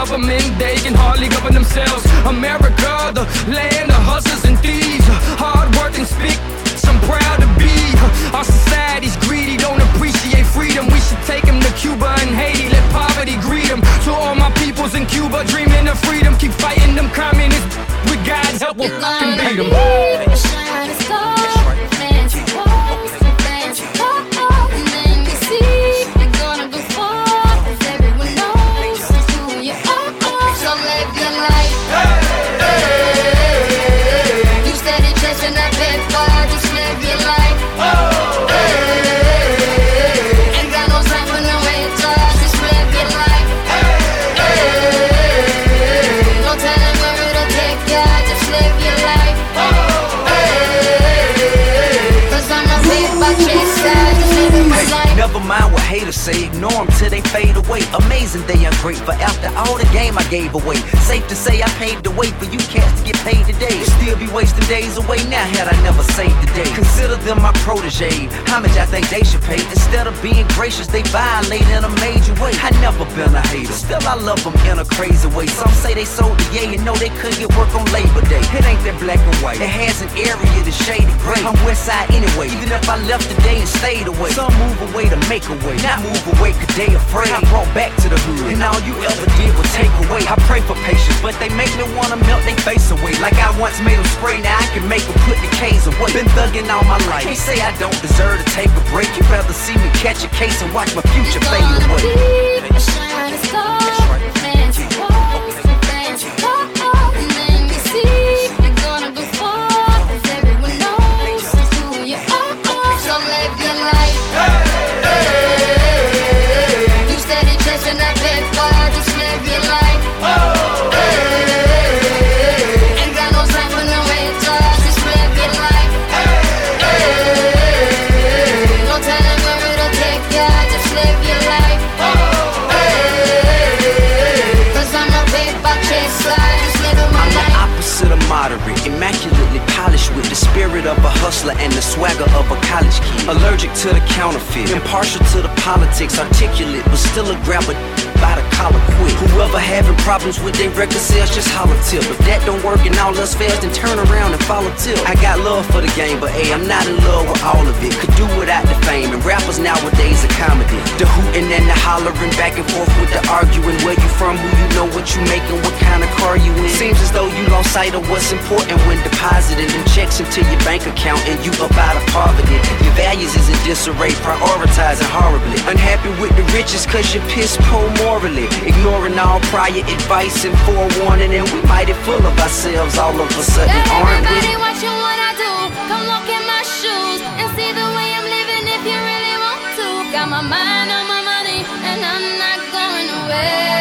government, they can hardly govern themselves. America, the land of hustlers and thieves, hard work and speak, I'm proud to be. Our society's greedy, don't appreciate freedom. We should take them to Cuba and Haiti, let poverty greet them. To all my peoples in Cuba dreaming of freedom, keep fighting them communists. With God's help, we'll fucking beat them. Shining star, fancy walls, fancy cars, and then we see you're gonna go far, 'cause everyone knows who you are. So live your life. You steady chasing that big bar, just live your life. Ain't got no time for no haters, just live your life. No telling where it'll take ya, just live your life. Cause I'm a big buck chaser, just living my life. Never mind what haters say, ignore them till they fade away. Amazing they ungrateful after all the game I gave away. Safe to say I paved the way for you cats to get paid today. Still be wasting days away now had I never saved the day. Consider them my protege, how much I think they should pay. Instead of being gracious, they violate in a major way. I never been a hater, still I love them in a crazy way. Some say they sold the yay and know they couldn't get work on Labor Day. It ain't that black and white, it has an area that's shaded gray. I'm west side anyway, even if I left today and stayed away. Some move away to make a way, not move away cause they afraid. I brought back to the hood, and all you ever did was take away. I pray for patience, but they make me wanna melt they face away. Like I once made them spray, now I can make them put the K's away. Been thugging all my life, can't say I don't deserve to take a break. You'd rather see me catch a case and watch my future fade away. A shining star, fancy walls, fancy cars, and then we see you're gonna go far, 'cause everyone knows who you are. So live your life. You steady chasing that big bar, just live your life. Ain't got no time for no haters, just live your life. No telling where it'll take ya, just live your life. Cause I'm a big buck chaser, just living my I'm the life. opposite of moderate, immaculately polished with the spirit of a hustler and the swagger of a college kid. Allergic to the counterfeit, impartial to the politics, articulate but still a grabber by the collar quick. Whoever having problems with their record sales, just holler tip. If that don't work and all else fails, then turn around and follow tip. I got love for the game, but hey, I'm not in love with all of it. Could do without the fame, and rappers nowadays are comedy. The hooting and the hollering, back and forth with the arguing. Where you from, who you know, what you making, what kind of car you in. Seems as though you lost sight of what's important when depositing them checks into your bank account and you up out of poverty. Your values is in disarray, prioritizing horribly. Unhappy with the riches cause you're piss poor morally. Ignoring all prior advice and forewarning, and we mighty full of ourselves all of a sudden, aren't we? Everybody watching what I do, come look in my shoes and see the way I'm living if you really want to. Got my mind on my money and I'm not going away.